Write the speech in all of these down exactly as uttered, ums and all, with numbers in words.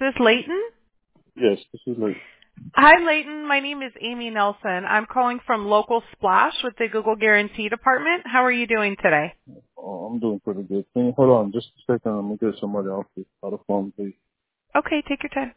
this Leighton? Yes, this is like, Hi, Leighton. My name is Amy Nelson. I'm calling from Local Splash with the Google Guarantee Department. How are you doing today? oh, I'm doing pretty good. Can you hold on just a second? Let me get somebody off the, out of the phone, please. Okay, take your time.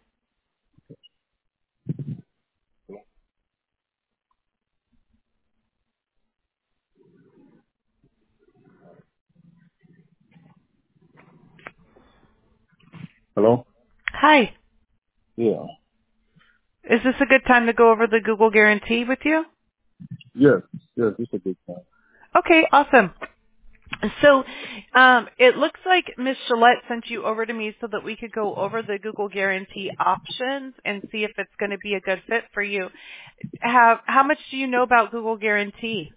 Hello? Hi. Yeah. Is this a good time to go over the Google Guarantee with you? Yes, yes, it's a good time. Okay, awesome. So um, it looks like Miz Gillette sent you over to me so that we could go over the Google Guarantee options and see if it's going to be a good fit for you. Have, how much do you know about Google Guarantee?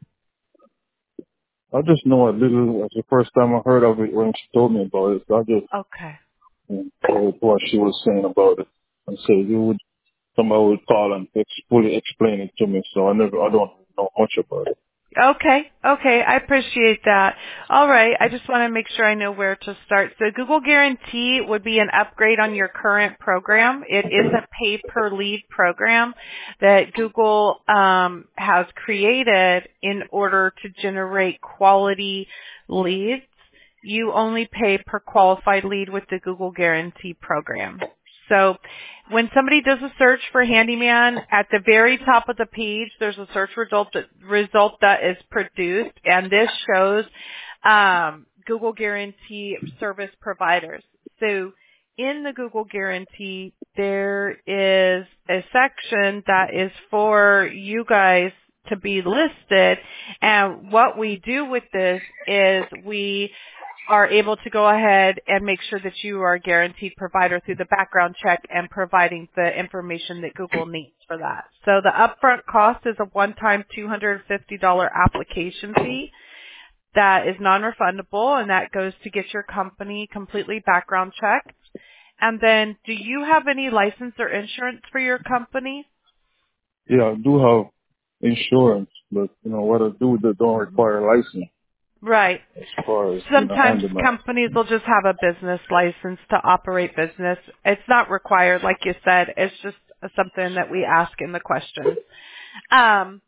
I just know a little, it's the first time I heard of it when she told me about it. So I just Okay. you know, heard what she was saying about it and said you would, somebody would call and ex- fully explain it to me. So I never, I don't know much about it. Okay, okay, I appreciate that. All right, I just want to make sure I know where to start. So Google Guarantee would be an upgrade on your current program. It is a pay-per-lead program that Google um, has created in order to generate quality leads. You only pay per qualified lead with the Google Guarantee program. So when somebody does a search for handyman, at the very top of the page, there's a search result that, result that is produced, and this shows um, Google Guarantee service providers. So in the Google Guarantee, there is a section that is for you guys to be listed, and what we do with this is we are able to go ahead and make sure that you are a guaranteed provider through the background check and providing the information that Google needs for that. So the upfront cost is a one-time two hundred fifty dollars application fee that is non-refundable, and that goes to get your company completely background checked. And then do you have any license or insurance for your company? Yeah, I do have insurance, but you know what I do that don't require a license Right. as far as, you know, Sometimes handyman. companies will just have a business license to operate business. It's not required, like you said. It's just something that we ask in the questions. Um,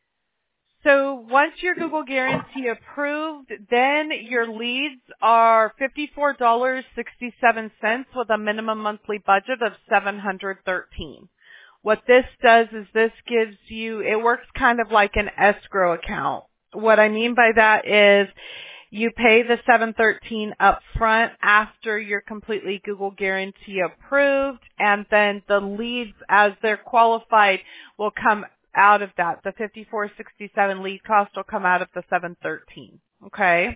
so once your Google Guarantee approved, then your leads are fifty-four dollars and sixty-seven cents with a minimum monthly budget of seven hundred thirteen dollars. What this does is this gives you, it works kind of like an escrow account. What I mean by that is you pay the seven thirteen up front after you're completely Google Guarantee approved, and then the leads as they're qualified will come out of that. The fifty-four sixty-seven lead cost will come out of the seven thirteen. Okay?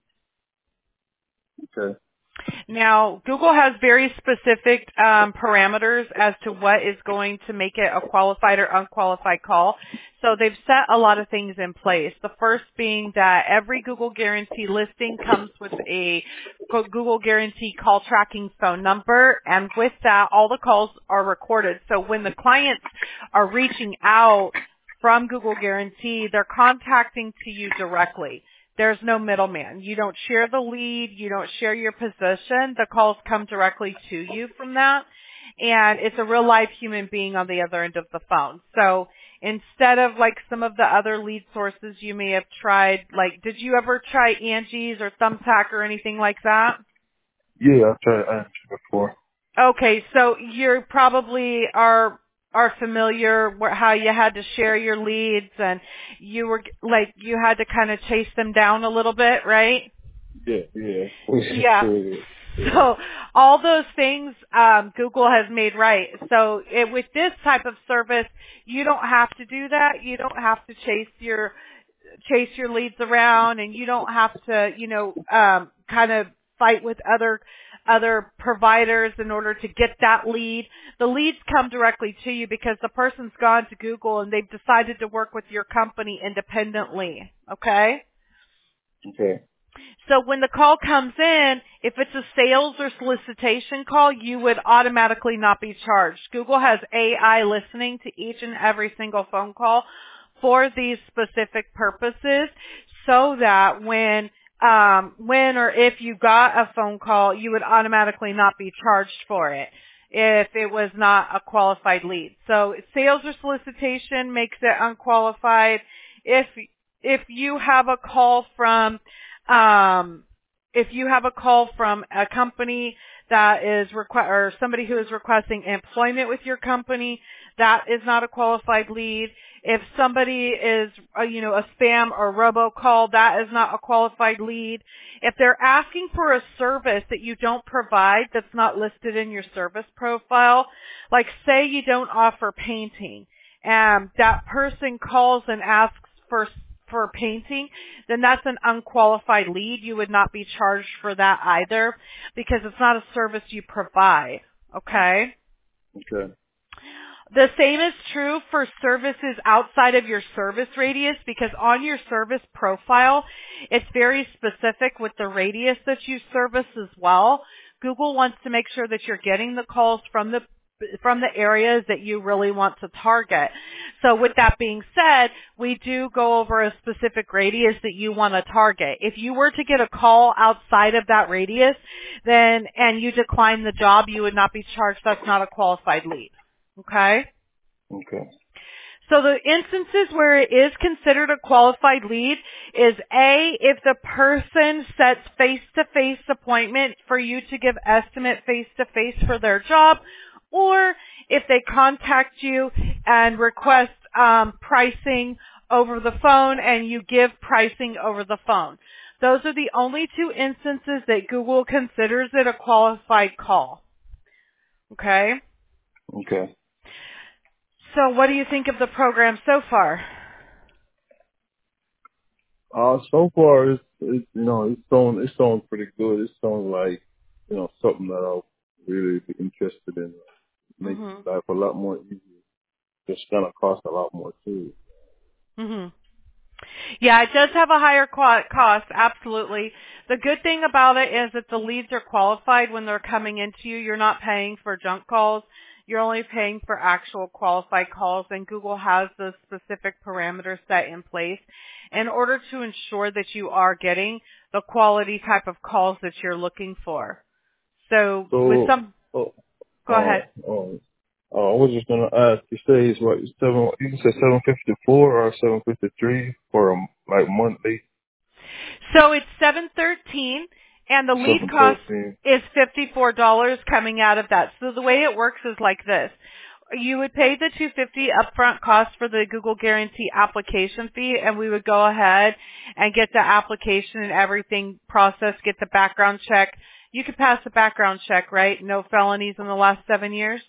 Okay. Now, Google has very specific um, parameters as to what is going to make it a qualified or unqualified call. So they've set a lot of things in place. The first being that every Google Guarantee listing comes with a Google Guarantee call tracking phone number, and with that, all the calls are recorded. So when the clients are reaching out from Google Guarantee, they're contacting to you directly. There's no middleman. You don't share the lead. You don't share your position. The calls come directly to you from that. And it's a real live human being on the other end of the phone. So instead of like some of the other lead sources you may have tried, like did you ever try Angie's or Thumbtack or anything like that? Yeah, I've tried Angie before. Okay, so you probably are are familiar wh- how you had to share your leads and you were like you had to kind of chase them down a little bit, right? Yeah, yeah. Yeah. yeah. So all those things um, Google has made right. So it, with this type of service, you don't have to do that. You don't have to chase your chase your leads around, and you don't have to, you know, um, kind of fight with other other providers in order to get that lead. The leads come directly to you because the person's gone to Google and they've decided to work with your company independently. Okay? Okay. So when the call comes in, if it's a sales or solicitation call, you would automatically not be charged. Google has A I listening to each and every single phone call for these specific purposes so that when um, when or if you got a phone call, you would automatically not be charged for it. if it was not a qualified lead. So sales or solicitation makes it unqualified. If if you have a call from um, if you have a call from a company that is requ- or somebody who is requesting employment with your company, that is not a qualified lead. If somebody is, uh, you know, a spam or robocall, that is not a qualified lead. If they're asking for a service that you don't provide that's not listed in your service profile, like say you don't offer painting, and that person calls and asks for for painting, then that's an unqualified lead. You would not be charged for that either because it's not a service you provide. Okay? Okay. The same is true for services outside of your service radius because on your service profile, it's very specific with the radius that you service as well. Google wants to make sure that you're getting the calls from the from the areas that you really want to target. So with that being said, we do go over a specific radius that you want to target. If you were to get a call outside of that radius, then, and you decline the job, you would not be charged. That's not a qualified lead. Okay? Okay. So the instances where it is considered a qualified lead is A, if the person sets face-to-face appointment for you to give estimate face-to-face for their job, or if they contact you and request um, pricing over the phone and you give pricing over the phone. Those are the only two instances that Google considers it a qualified call. Okay? Okay. So what do you think of the program so far? Uh, so far, it's, it's you know, it sounds it sounds pretty good. It sounds like you know something that I'll really be interested in. Make Mhm. life a lot more easier. It's gonna cost a lot more too. Mhm. Yeah, it does have a higher co- cost, absolutely. The good thing about it is that the leads are qualified when they're coming into you. You're not paying for junk calls. You're only paying for actual qualified calls, and Google has those specific parameters set in place in order to ensure that you are getting the quality type of calls that you're looking for. So with So, some, oh, go oh, ahead. oh, oh, I was just gonna ask. You say it's what seven? You said seven fifty four or seven fifty three for a like monthly? So it's seven thirteen, and the lead Seven cost thirteen. is fifty-four dollars coming out of that. So the way it works is like this. You would pay the two hundred fifty dollars upfront cost for the Google Guarantee application fee, and we would go ahead and get the application and everything processed, get the background check. You could pass the background check, right? No felonies in the last seven years?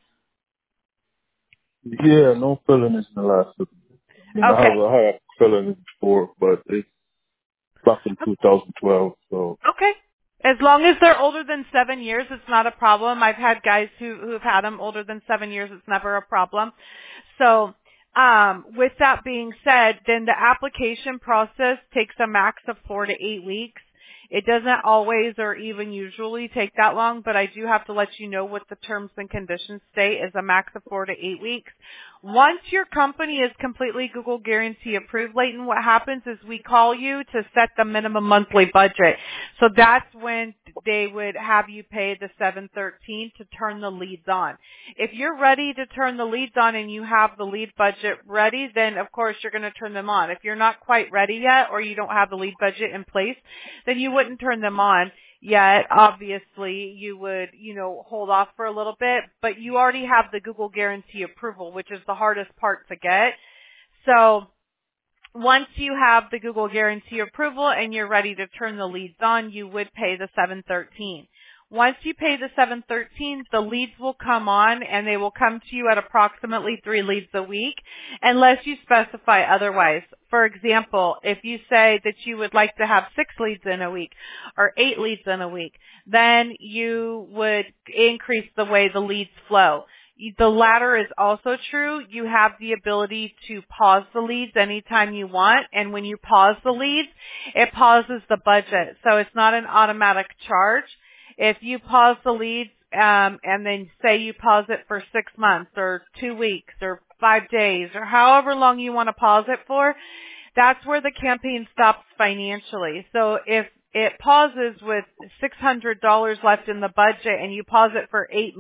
Yeah, no felonies in the last. I mean, I have Okay. a high felony before, but it's back in two thousand twelve. So Okay. As long as they're older than seven years, it's not a problem. I've had guys who who have had them older than seven years. It's never a problem. So, um, with that being said, then the application process takes a max of four to eight weeks. It doesn't always or even usually take that long, but I do have to let you know what the terms and conditions state is a max of four to eight weeks. Once your company is completely Google Guarantee approved, Leighton, what happens is we call you to set the minimum monthly budget. So that's when they would have you pay the seven thirteen to turn the leads on. If you're ready to turn the leads on and you have the lead budget ready, then of course you're going to turn them on. If you're not quite ready yet or you don't have the lead budget in place, then you wouldn't turn them on yet. Obviously, you would, you know, hold off for a little bit, but you already have the Google Guarantee approval, which is the hardest part to get. So once you have the Google Guarantee approval and you're ready to turn the leads on, you would pay the seven thirteen. Once you pay the seven thirteen, the leads will come on and they will come to you at approximately three leads a week unless you specify otherwise. For example, if you say that you would like to have six leads in a week or eight leads in a week, then you would increase the way the leads flow. The latter is also true. You have the ability to pause the leads anytime you want, and when you pause the leads, it pauses the budget. So it's not an automatic charge. If you pause the leads um, and then say you pause it for six months or two weeks or five days or however long you want to pause it for, that's where the campaign stops financially. So if it pauses with six hundred dollars left in the budget and you pause it for eight months,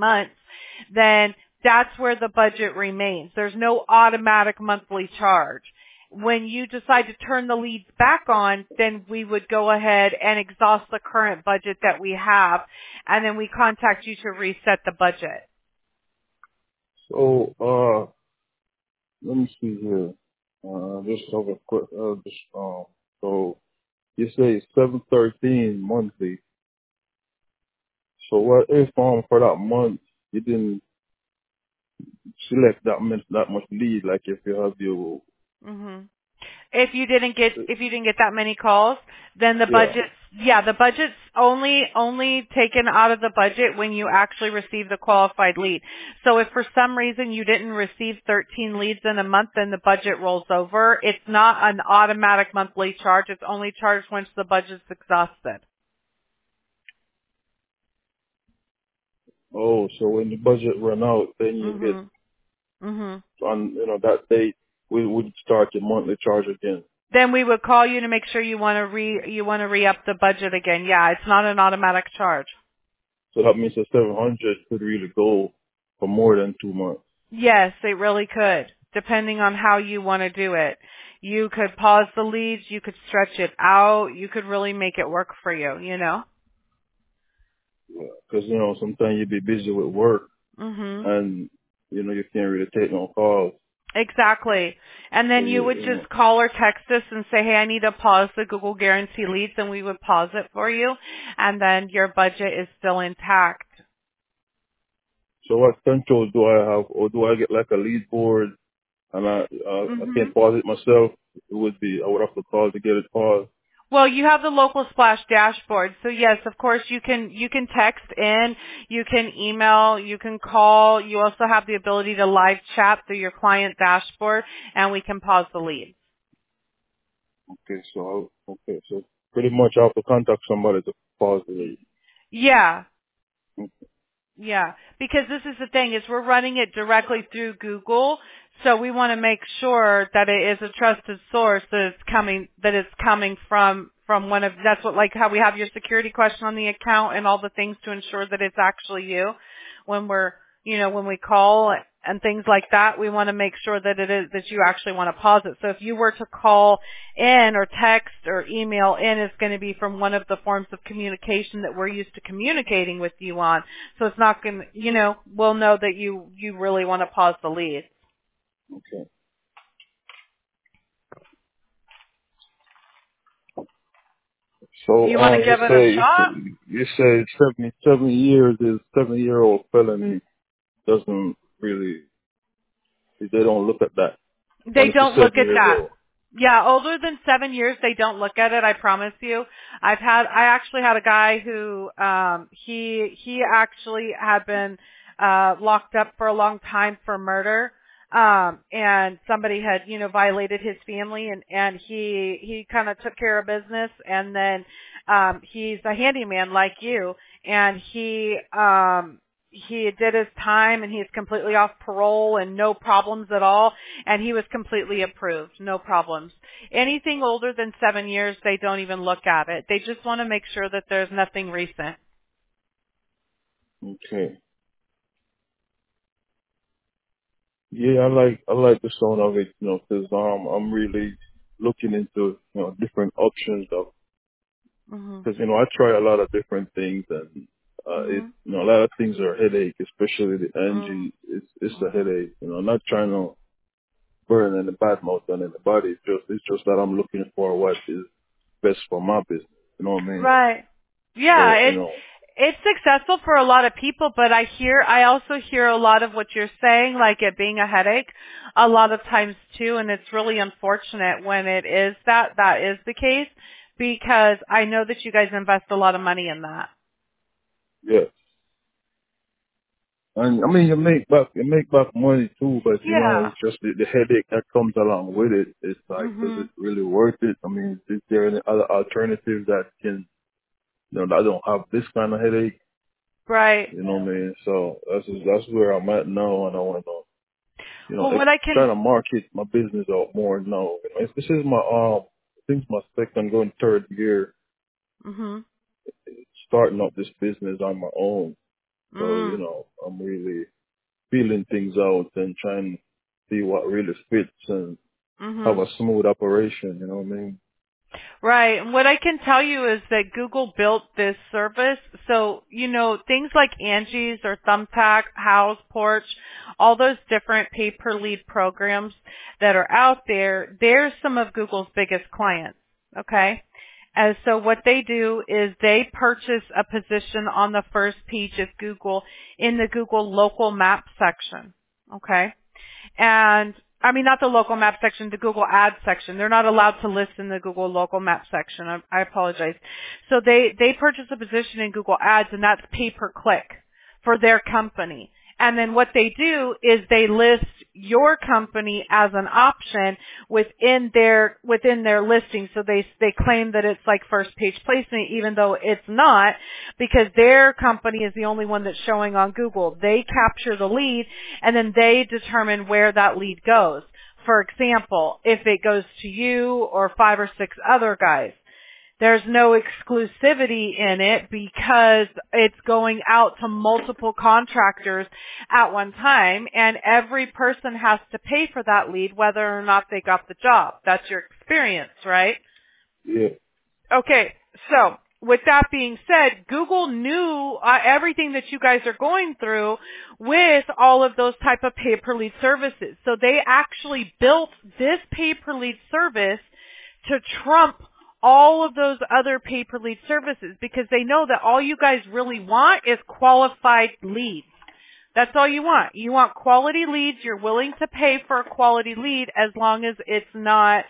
then that's where the budget remains. There's no automatic monthly charge. When you decide to turn the leads back on, then we would go ahead and exhaust the current budget that we have, and then we contact you to reset the budget. So, uh, let me see here. Uh, just have a quick, uh, just, um, so you say seven thirteen monthly. So what if, um, for that month, you didn't select that much, that much lead, like if you have your, hmm If you didn't get if you didn't get that many calls, then the yeah. budget yeah, the budget's only only taken out of the budget when you actually receive the qualified lead. So if for some reason you didn't receive thirteen leads in a month, then the budget rolls over. It's not an automatic monthly charge. It's only charged once the budget's exhausted. Oh, so when the budget run out, then you get Mhm. Mhm. on, you know, that date, we would start your monthly charge again. Then we would call you to make sure you want to re you want to re-up the budget again. Yeah, it's not an automatic charge. So that means the seven hundred could really go for more than two months. Yes, it really could, depending on how you want to do it. You could pause the leads, you could stretch it out, you could really make it work for you, you know? Because, you know, sometimes you be busy with work Mhm. and, you know, you can't really take no calls. Exactly. And So then you you, would you know, just call or text us and say, "Hey, I need to pause the Google Guarantee leads," and we would pause it for you, and then your budget is still intact. so what controls do I have? Or do I get like a lead board and I, uh, I Mhm. can't pause it myself? It would be, I would have to call to get it paused. Well, you have the local splash dashboard. So yes, of course you can, you can text in, you can email, you can call. You also have the ability to live chat through your client dashboard, and we can pause the lead. Okay, so, I, okay, so pretty much I have to contact somebody to pause the lead. Yeah. Yeah, because this is the thing is we're running it directly through Google, so we want to make sure that it is a trusted source that it's coming that it's coming from from one of that's what like how we have your security question on the account and all the things to ensure that it's actually you when we're you know when we call and things like that. We want to make sure that it is that you actually want to pause it. So if you were to call in or text or email in, it's going to be from one of the forms of communication that we're used to communicating with you on. So it's not going to, you know, we'll know that you, you really want to pause the lead. Okay. So, You want to um, you give it a say, shot? you say seventy, seventy years is seventy year old felony doesn't really, they don't look at that. They Only to don't look seven at years that. old. Yeah, older than seven years, they don't look at it. I promise you. I've had, I actually had a guy who, um, he, he actually had been, uh, locked up for a long time for murder. Um, and somebody had, you know, violated his family and, and he, he kind of took care of business and then, um, he's a handyman like you and he, um, he did his time and he's completely off parole and no problems at all. And he was completely approved. No problems. Anything older than seven years, they don't even look at it. They just want to make sure that there's nothing recent. Okay. Yeah, I like, I like the sound of it, you know, cause, um, I'm really looking into, you know, different options of, Mhm. cause, you know, I try a lot of different things and, uh, it, Mhm. you know, a lot of things are a headache, especially the Mhm. Angie. It's, it's a Mhm. headache, you know, I'm not trying to burn any bad mouth on anybody. It's just, it's just that I'm looking for what is best for my business. You know what I mean? Right. Yeah, So, you it's know, it's successful for a lot of people, but I hear I also hear a lot of what you're saying, like it being a headache, a lot of times too, and it's really unfortunate when it is that that is the case because I know that you guys invest a lot of money in that. yeah. And I mean, you make back, you make back money too, but you know, Yeah. it's just the, the headache that comes along with it. It's like, is it Mhm. really worth it? I mean, is there any other alternative that can, you know, that don't have this kind of headache? Right. You know what I mean? So that's just, that's where I'm at now, and I want to, you know, Well, it's what I can trying to market my business out more now. You know, this is my um, I think it's my second, going third year Mhm. starting up this business on my own. So, you Mm. know, I'm really feeling things out and trying to see what really fits and have Mhm. a smooth operation, you know what I mean? Right. And what I can tell you is that Google built this service. So, you know, things like Angie's or Thumbtack, House, Porch, all those different pay-per-lead programs that are out there, they're some of Google's biggest clients. Okay? And so what they do is they purchase a position on the first page of Google in the Google local map section. Okay? And I mean, not the local map section, the Google Ads section. They're not allowed to list in the Google local map section. I, I apologize. So they, they purchase a position in Google Ads, and that's pay per click for their company. And then what they do is they list your company as an option within their within their listing. So they they claim that it's like first page placement, even though it's not, because their company is the only one that's showing on Google. They capture the lead, and then they determine where that lead goes. For example, if it goes to you or five or six other guys. There's no exclusivity in it because it's going out to multiple contractors at one time, and every person has to pay for that lead whether or not they got the job. That's your experience, right? Yeah. Okay, so with that being said, Google knew uh, everything that you guys are going through with all of those type of pay-per-lead services. So they actually built this pay-per-lead service to trump all of those other pay-per-lead services because they know that all you guys really want is qualified leads. That's all you want. You want quality leads. You're willing to pay for a quality lead as long as it's not,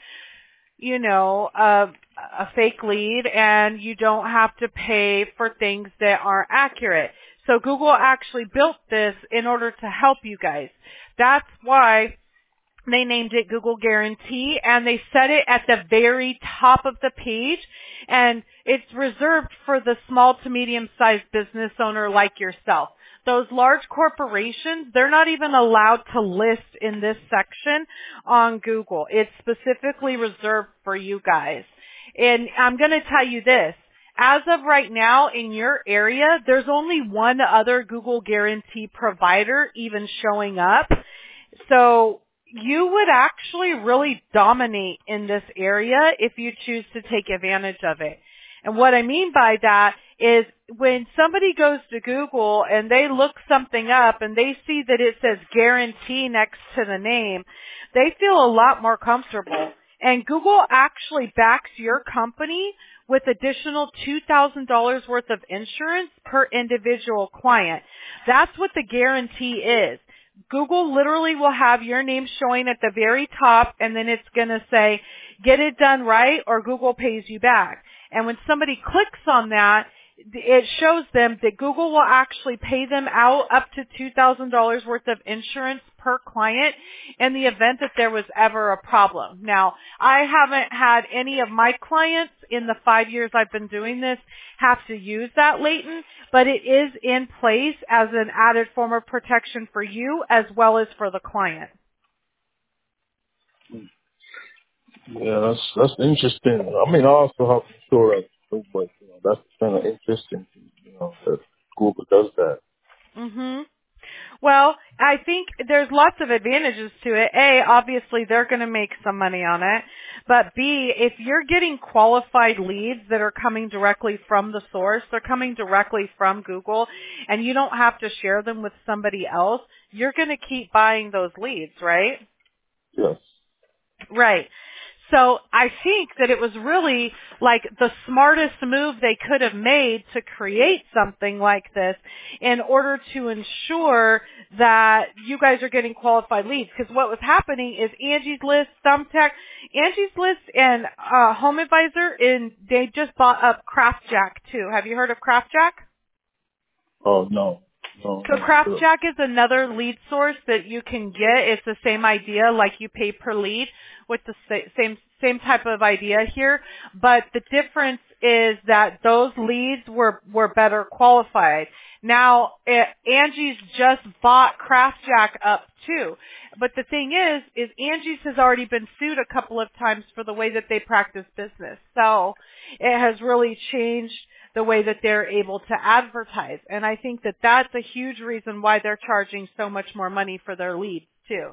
you know, a, a fake lead, and you don't have to pay for things that aren't accurate. So Google actually built this in order to help you guys. That's why they named it Google Guarantee, and they set it at the very top of the page, and it's reserved for the small to medium-sized business owner like yourself. Those large corporations, they're not even allowed to list in this section on Google. It's specifically reserved for you guys. And I'm going to tell you this. As of right now, in your area, there's only one other Google Guarantee provider even showing up. So you would actually really dominate in this area if you choose to take advantage of it. And what I mean by that is when somebody goes to Google and they look something up and they see that it says guarantee next to the name, they feel a lot more comfortable. And Google actually backs your company with additional two thousand dollars worth of insurance per individual client. That's what the guarantee is. Google literally will have your name showing at the very top, and then it's going to say, get it done right or Google pays you back. And when somebody clicks on that, it shows them that Google will actually pay them out up to two thousand dollars worth of insurance per client in the event that there was ever a problem. Now, I haven't had any of my clients in the five years I've been doing this have to use that, Leighton, but it is in place as an added form of protection for you as well as for the client. Yeah, that's that's interesting. I mean, I also have insurance, too, but you know, that's kind of interesting. You know, that Google does that. Mhm. Well, I think there's lots of advantages to it. A, obviously they're going to make some money on it. But B, if you're getting qualified leads that are coming directly from the source, they're coming directly from Google, and you don't have to share them with somebody else, you're going to keep buying those leads, right? Yes. Right. So I think that it was really like the smartest move they could have made to create something like this in order to ensure that you guys are getting qualified leads. Because what was happening is Angie's List, Thumbtack, Angie's List and uh, Home Advisor, and they just bought up CraftJack too. Have you heard of CraftJack? Oh no. No, So no, sure. CraftJack is another lead source that you can get. It's the same idea, like you pay per lead with the sa- same same type of idea here, but the difference is that those leads were were better qualified. Now, it, Angie's just bought CraftJack up too, but the thing is, is Angie's has already been sued a couple of times for the way that they practice business. So it has really changed the way that they're able to advertise. And I think that that's a huge reason why they're charging so much more money for their leads too.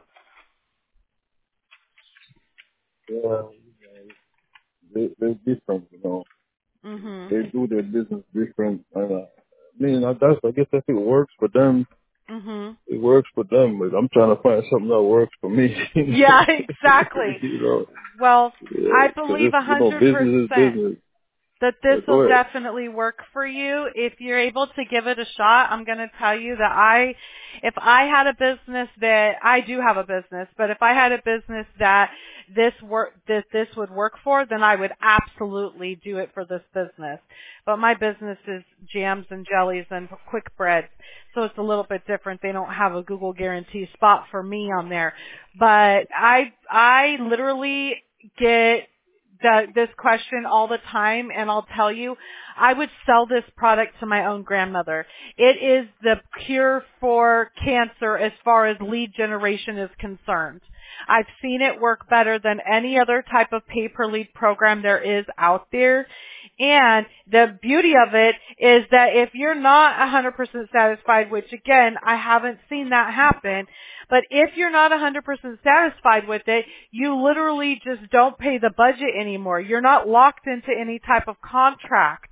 Yeah, they, they're different, you know. Mhm. They do their business different. And, uh, I mean, I, that's, I guess if it works for them, Mhm. it works for them. But I'm trying to find something that works for me. Yeah, exactly. You know, Well, I yeah, 'cause believe it's, a you know, hundred business is percent business. that Yeah, this will go ahead. definitely work for you. If you're able to give it a shot, I'm going to tell you that I, if I had a business that, I do have a business, but if I had a business that this work, that this would work for, then I would absolutely do it for this business. But my business is jams and jellies and quick breads, so it's a little bit different. They don't have a Google guarantee spot for me on there. But I, I literally get the, this question all the time, and I'll tell you, I would sell this product to my own grandmother. It is the cure for cancer as far as lead generation is concerned. I've seen it work better than any other type of pay-per-lead program there is out there. And the beauty of it is that if you're not one hundred percent satisfied, which again, I haven't seen that happen, but if you're not one hundred percent satisfied with it, you literally just don't pay the budget anymore. You're not locked into any type of contract.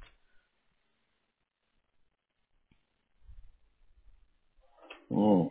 Mm.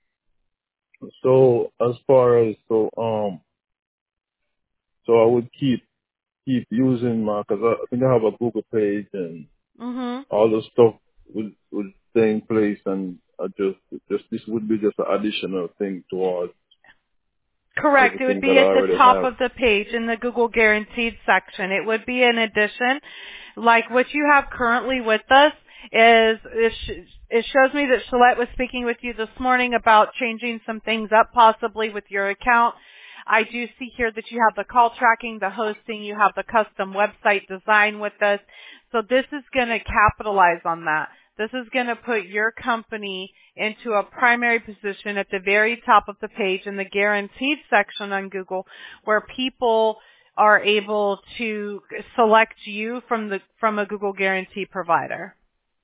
So as far as so um, so I would keep keep using my because I, I think I have a Google page and Mhm. all the stuff would would stay in place, and I just just this would be just an additional thing towards Correct. It would everything that be I at the already top have. of the page in the Google Guaranteed section. It would be an addition. Like what you have currently with us is, it, sh- it shows me that Shalette was speaking with you this morning about changing some things up possibly with your account. I do see here that you have the call tracking, the hosting, you have the custom website design with us. So this is going to capitalize on that. This is going to put your company into a primary position at the very top of the page in the guaranteed section on Google, where people are able to select you from the from a Google guarantee provider.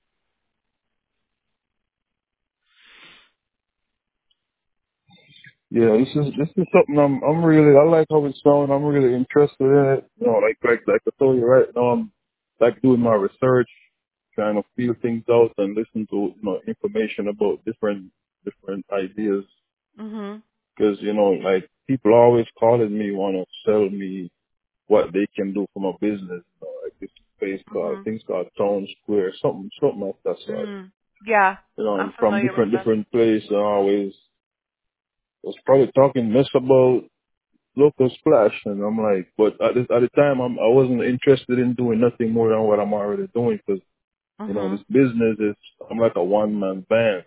Yeah, this is this is something I'm I'm really I like how it's going. I'm really interested in it. You know, like like like I told you right now, I'm like doing my research, trying to feel things out and listen to you know information about different different ideas. Mhm. Because you know, like people are always calling me, want to sell me what they can do for my business. You know, like this place called Mhm. things called Town Square, something something like that. So Mm. Yeah, you know, I'm and from familiar with different this. different places, I always was probably talking mess about local splash, and I'm like, but at the, at the time, I'm, I wasn't interested in doing nothing more than what I'm already doing because, you know, this Mhm. business is, I'm like a one man band.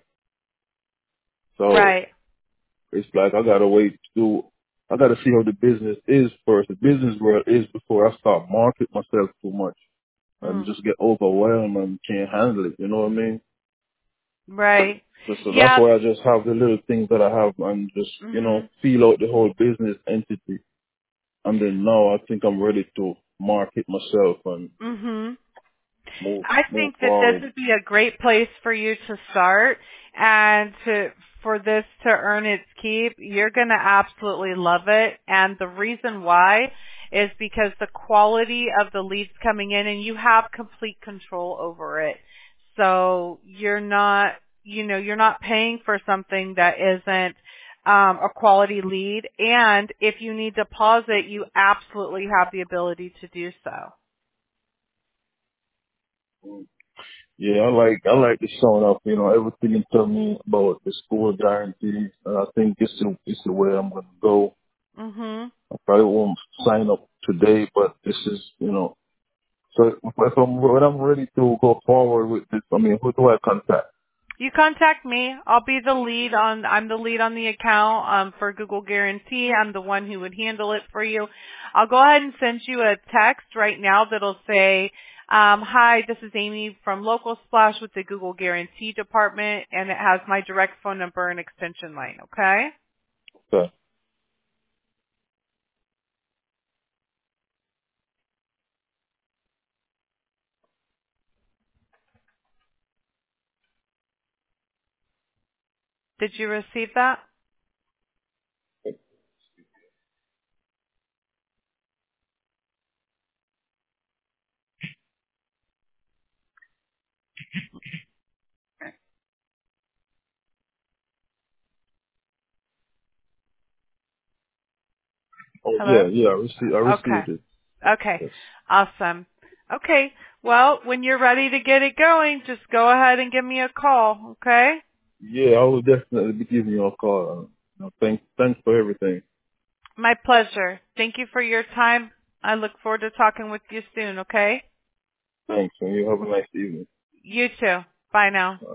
So Right. it's like, I gotta wait to, I gotta see how the business is first, the business world is before I start market myself too much and Mm. just get overwhelmed and can't handle it. You know what I mean? Right. So, so that's Yeah. why I just have the little things that I have and just, you know, Mhm. feel out the whole business entity. And then now I think I'm ready to market myself and Mhm. move I move think that this forward. would be a great place for you to start, and to for this to earn its keep. You're going to absolutely love it, and the reason why is because the quality of the leads coming in, and you have complete control over it. So you're not, you know, you're not paying for something that isn't um, a quality lead, and if you need to pause it, you absolutely have the ability to do so. Yeah, I like I like the showing up. You know, everything you tell me about the school guarantees. And I think it's the it's the way I'm gonna go. Mhm. I probably won't sign up today, but this is you know. So if I'm when I'm ready to go forward with this, I mean, who do I contact? You contact me. I'll be the lead on, I'm the lead on the account um, for Google Guarantee. I'm the one who would handle it for you. I'll go ahead and send you a text right now that'll say, um, hi, this is Amy from Local Splash with the Google Guarantee Department, and it has my direct phone number and extension line, okay? Okay. Did you receive that? Oh Hello? yeah, yeah. I received. I Okay. received it. Okay. Yes. Awesome. Okay. Well, when you're ready to get it going, just go ahead and give me a call, okay? Yeah, I will definitely be giving you a call. Uh, thanks, thanks for everything. My pleasure. Thank you for your time. I look forward to talking with you soon, okay? Thanks, and you have a nice evening. You too. Bye now.